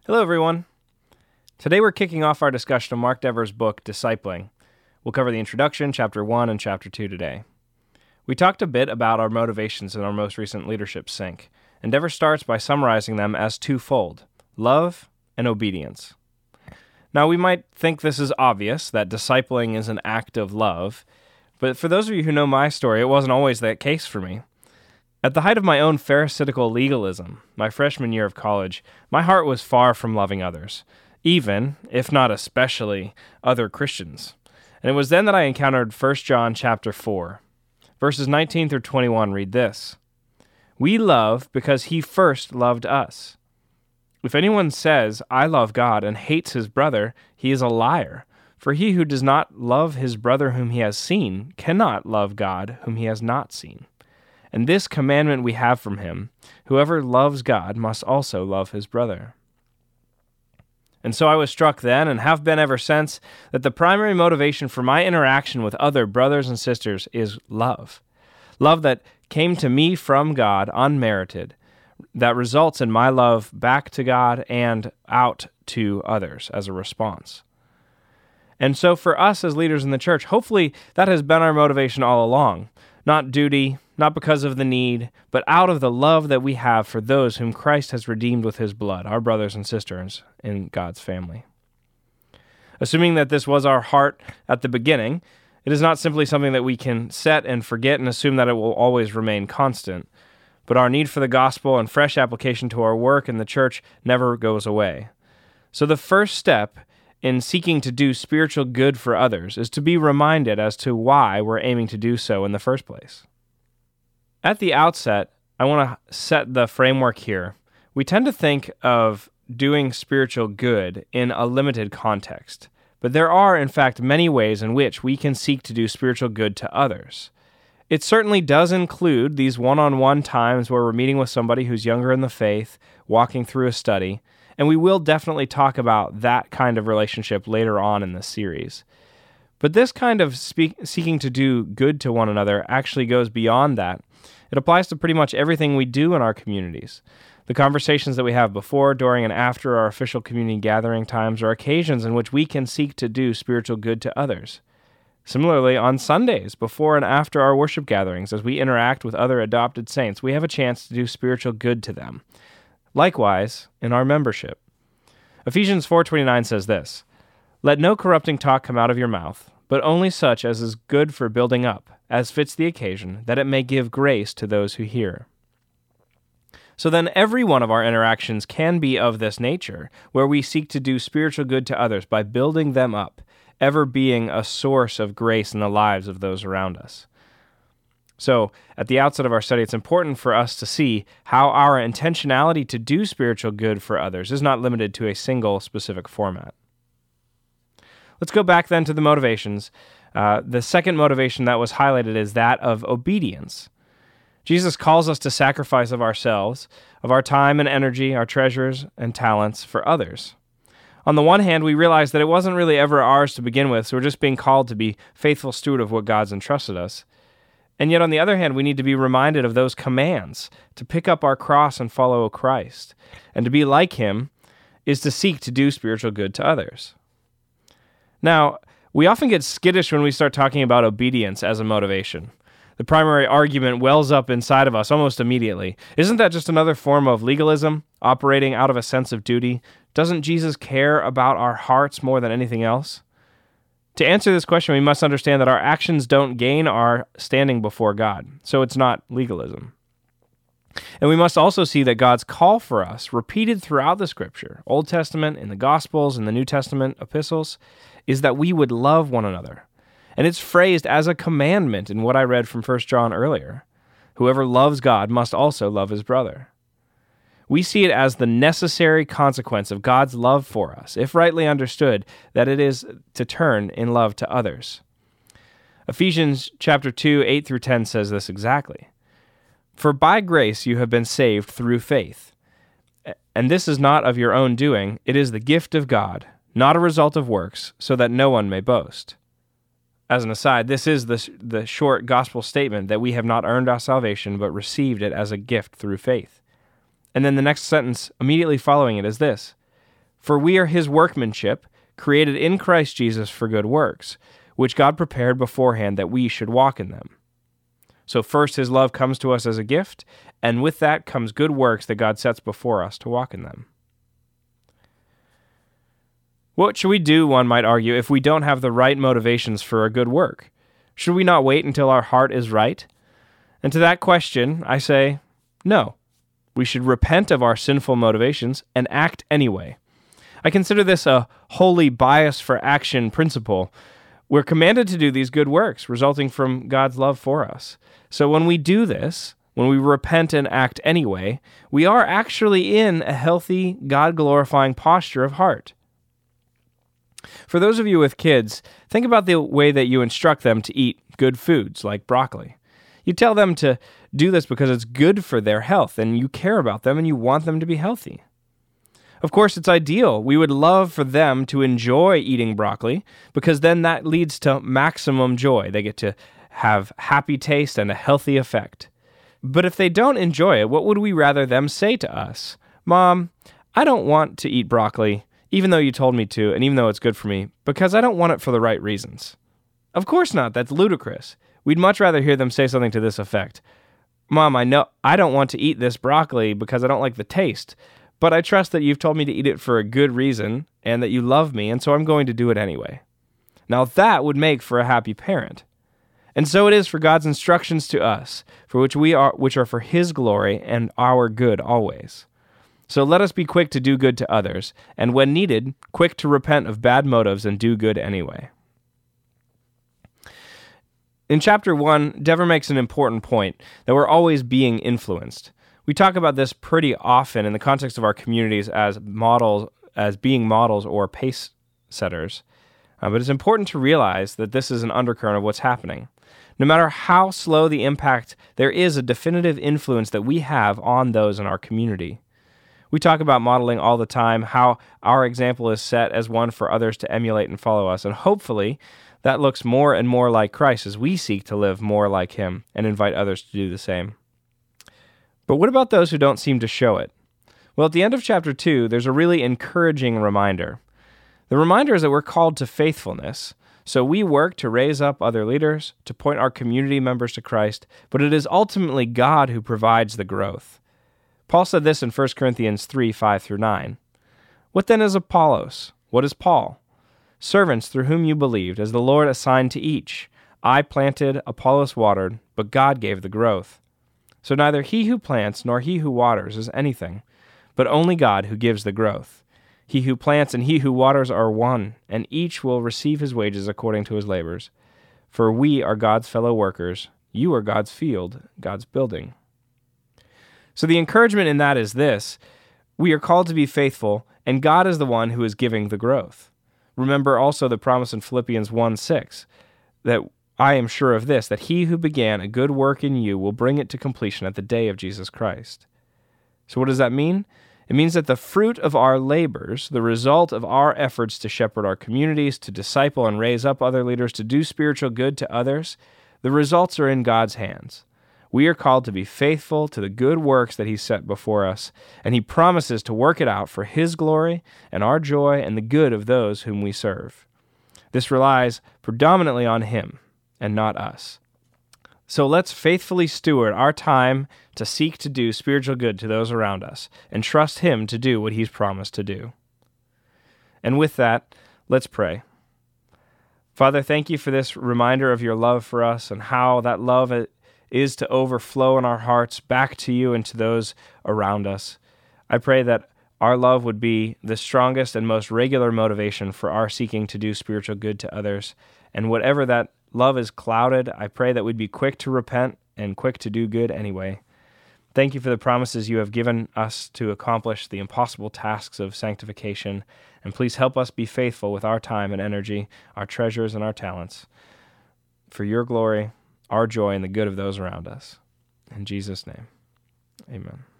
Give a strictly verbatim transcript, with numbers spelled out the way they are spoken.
Hello, everyone. Today we're kicking off our discussion of Mark Dever's book, Discipling. We'll cover the introduction, Chapter one, and Chapter two today. We talked a bit about our motivations in our most recent leadership sync, and Dever starts by summarizing them as twofold: love and obedience. Now, we might think this is obvious, that discipling is an act of love, but for those of you who know my story, it wasn't always that case for me. At the height of my own pharisaical legalism, my freshman year of college, my heart was far from loving others, even, if not especially, other Christians. And it was then that I encountered First John chapter four. Verses nineteen through twenty-one read this: "We love because he first loved us. If anyone says, 'I love God,' and hates his brother, he is a liar. For he who does not love his brother whom he has seen cannot love God whom he has not seen. And this commandment we have from him: whoever loves God must also love his brother." And so I was struck then, and have been ever since, that the primary motivation for my interaction with other brothers and sisters is love. Love that came to me from God unmerited, that results in my love back to God and out to others as a response. And so for us as leaders in the church, hopefully that has been our motivation all along. Not duty, not because of the need, but out of the love that we have for those whom Christ has redeemed with his blood, our brothers and sisters in God's family. Assuming that this was our heart at the beginning, it is not simply something that we can set and forget and assume that it will always remain constant, but our need for the gospel and fresh application to our work in the church never goes away. So the first step in seeking to do spiritual good for others is to be reminded as to why we're aiming to do so in the first place. At the outset, I want to set the framework here. We tend to think of doing spiritual good in a limited context, but there are, in fact, many ways in which we can seek to do spiritual good to others. It certainly does include these one-on-one times where we're meeting with somebody who's younger in the faith, walking through a study, and we will definitely talk about that kind of relationship later on in this series. But this kind of speak, seeking to do good to one another actually goes beyond that. It applies to pretty much everything we do in our communities. The conversations that we have before, during, and after our official community gathering times are occasions in which we can seek to do spiritual good to others. Similarly, on Sundays, before and after our worship gatherings, as we interact with other adopted saints, we have a chance to do spiritual good to them. Likewise, in our membership. Ephesians four twenty-nine says this: "Let no corrupting talk come out of your mouth, but only such as is good for building up, as fits the occasion, that it may give grace to those who hear." So then every one of our interactions can be of this nature, where we seek to do spiritual good to others by building them up, ever being a source of grace in the lives of those around us. So, at the outset of our study, it's important for us to see how our intentionality to do spiritual good for others is not limited to a single specific format. Let's go back then to the motivations. Uh, the second motivation that was highlighted is that of obedience. Jesus calls us to sacrifice of ourselves, of our time and energy, our treasures and talents for others. On the one hand, we realize that it wasn't really ever ours to begin with, so we're just being called to be faithful steward of what God's entrusted us. And yet, on the other hand, we need to be reminded of those commands to pick up our cross and follow Christ. And to be like him is to seek to do spiritual good to others. Now, we often get skittish when we start talking about obedience as a motivation. The primary argument wells up inside of us almost immediately. Isn't that just another form of legalism, operating out of a sense of duty? Doesn't Jesus care about our hearts more than anything else? To answer this question, we must understand that our actions don't gain our standing before God, so it's not legalism. And we must also see that God's call for us, repeated throughout the Scripture, Old Testament, in the Gospels, in the New Testament epistles, is that we would love one another. And it's phrased as a commandment in what I read from First John earlier. Whoever loves God must also love his brother. We see it as the necessary consequence of God's love for us, if rightly understood, that it is to turn in love to others. Ephesians chapter two, eight through ten says this exactly. "For by grace you have been saved through faith. And this is not of your own doing, it is the gift of God, not a result of works, so that no one may boast." As an aside, this is the, the short gospel statement that we have not earned our salvation, but received it as a gift through faith. And then the next sentence immediately following it is this: For we are his workmanship, created in Christ Jesus for good works, which God prepared beforehand that we should walk in them. So first his love comes to us as a gift, and with that comes good works that God sets before us to walk in them. What should we do, one might argue, if we don't have the right motivations for a good work? Should we not wait until our heart is right? And to that question, I say, no. We should repent of our sinful motivations and act anyway. I consider this a holy bias for action principle. We're commanded to do these good works resulting from God's love for us. So when we do this, when we repent and act anyway, we are actually in a healthy, God-glorifying posture of heart. For those of you with kids, think about the way that you instruct them to eat good foods like broccoli. You tell them to do this because it's good for their health, and you care about them and you want them to be healthy. Of course, it's ideal. We would love for them to enjoy eating broccoli because then that leads to maximum joy. They get to have happy taste and a healthy effect. But if they don't enjoy it, what would we rather them say to us? Mom, I don't want to eat broccoli, even though you told me to, and even though it's good for me, because I don't want it for the right reasons. Of course not. That's ludicrous. We'd much rather hear them say something to this effect. Mom, I know I don't want to eat this broccoli because I don't like the taste, but I trust that you've told me to eat it for a good reason and that you love me, and so I'm going to do it anyway. Now that would make for a happy parent. And so it is for God's instructions to us, for which we are which are for his glory and our good always. So let us be quick to do good to others, and when needed, quick to repent of bad motives and do good anyway. In chapter one, Dever makes an important point, that we're always being influenced. We talk about this pretty often in the context of our communities as models, as being models or pace setters. Uh, but it's important to realize that this is an undercurrent of what's happening. No matter how slow the impact, there is a definitive influence that we have on those in our community. We talk about modeling all the time, how our example is set as one for others to emulate and follow us, and hopefully that looks more and more like Christ as we seek to live more like him and invite others to do the same. But what about those who don't seem to show it? Well, at the end of chapter two, there's a really encouraging reminder. The reminder is that we're called to faithfulness. So we work to raise up other leaders, to point our community members to Christ, but it is ultimately God who provides the growth. Paul said this in First Corinthians three, five through nine. What then is Apollos? What is Paul? Servants through whom you believed, as the Lord assigned to each. I planted, Apollos watered, but God gave the growth. So neither he who plants nor he who waters is anything, but only God who gives the growth. He who plants and he who waters are one, and each will receive his wages according to his labors. For we are God's fellow workers. You are God's field, God's building. So the encouragement in that is this. We are called to be faithful, and God is the one who is giving the growth. Remember also the promise in Philippians one six, that I am sure of this, that he who began a good work in you will bring it to completion at the day of Jesus Christ. So what does that mean? It means that the fruit of our labors, the result of our efforts to shepherd our communities, to disciple and raise up other leaders, to do spiritual good to others, the results are in God's hands. We are called to be faithful to the good works that he set before us, and he promises to work it out for his glory and our joy and the good of those whom we serve. This relies predominantly on him and not us. So let's faithfully steward our time to seek to do spiritual good to those around us and trust him to do what he's promised to do. And with that, let's pray. Father, thank you for this reminder of your love for us and how that love is to overflow in our hearts back to you and to those around us. I pray that our love would be the strongest and most regular motivation for our seeking to do spiritual good to others. And whatever that love is clouded, I pray that we'd be quick to repent and quick to do good anyway. Thank you for the promises you have given us to accomplish the impossible tasks of sanctification, and please help us be faithful with our time and energy, our treasures and our talents, for your glory, our joy, and the good of those around us. In Jesus' name, amen.